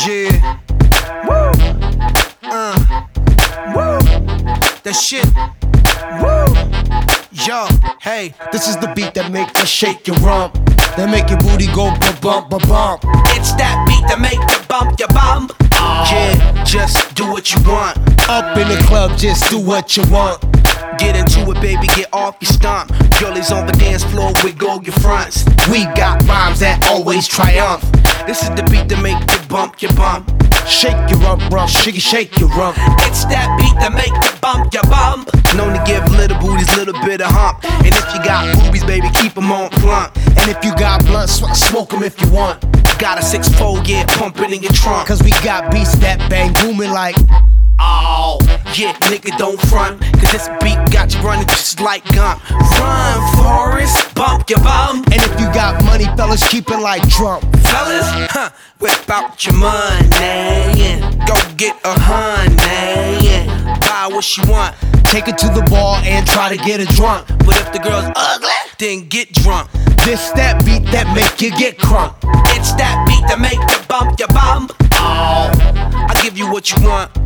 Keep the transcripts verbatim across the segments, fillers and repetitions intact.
Yeah. Woo. Uh. Woo. That shit. Woo. Yo, hey, this is the beat that make you shake your rump, that make your booty go ba-bump, ba-bump. It's that beat that make you bump your bump. Yeah, just do what you want. Up in the club, just do what you want. Get into it, baby, get off your stomp. Girlies on the dance floor, wiggle your fronts. We got rhymes that always triumph. This is the beat that make you bump your bump. Shake your rump, rump, shake, shake your rump. It's that beat that make you bump your bump. Known to give little booties little bit of hump. And if you got boobies, baby, keep them on plump. And if you got blunt, smoke them if you want. Got a six four, yeah, pump it in your trunk. Cause we got beats that bang booming like, oh, yeah, nigga, don't front. Cause this beat got you running just like Gump. Run, Forrest, bump your bum. And if you got money, fellas, keep it like Trump. Fellas, huh, whip out your money and go get a honey and buy what she want. Take it to the bar and try to get her drunk. But if the girl's ugly, then get drunk. This that beat that make you get crunk. It's that beat that make you bump your bum. Oh, I'll give you what you want.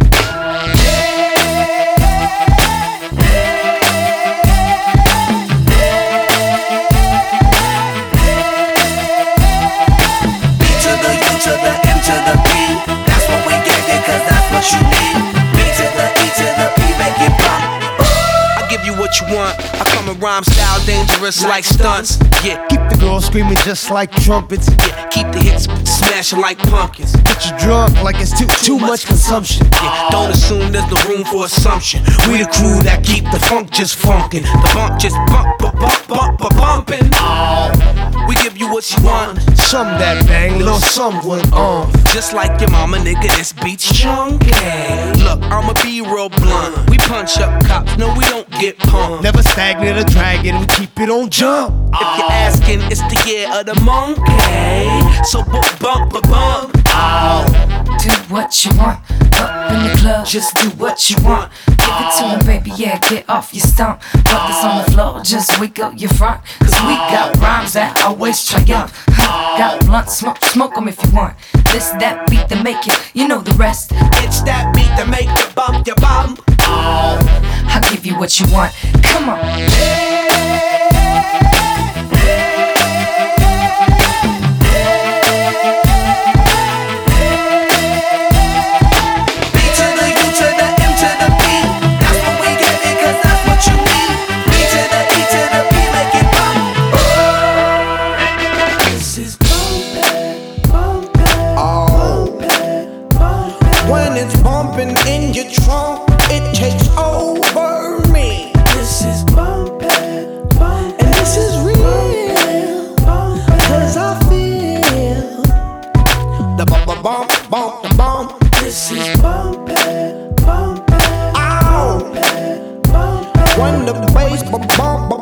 To the M to the B, that's what we gave you, cause that's what you need. B to the E to the P, make it bump. I give you what you want. I come in rhyme style, dangerous like stunts. Yeah, keep the girls screaming just like trumpets. Yeah, keep the hits smashing like pumpkins. Get you drunk like it's too too much consumption. Yeah, don't assume there's no room for assumption. We the crew that keep the funk just funkin'. The bump just bump, bump, bump, bump, bump, bumpin'. Oh, we give you what you want. Some that bang, little someone on. Just like your mama, nigga, this beat's chunky. Look, I'ma be real blunt. We punch up cops, no, we don't get pumped. Never stagnant or dragging, we keep it on jump. If you're asking, it's the year of the monkey. So bump, bump, bump, bump. Oh. Do what you want, up in the club, just do what you want. Give it to him, baby, yeah, get off your stump. Brothers on the floor, just wiggle your front. Cause we got rhymes that always triumph. Huh, got blunt, smoke, smoke them if you want. This, that beat that make it, you know the rest. It's that beat that make you bump your bum. Oh, I'll give you what you want, come on. When it's bumping in your trunk, it takes over me. This is bumpin', bumpin', and this is real, bumpin', cause I feel the bump, bump, bump, bump, the bump. This is bumpin', bumpin', ow, bumpin', bumpin'. When the bass bump, bump, bump.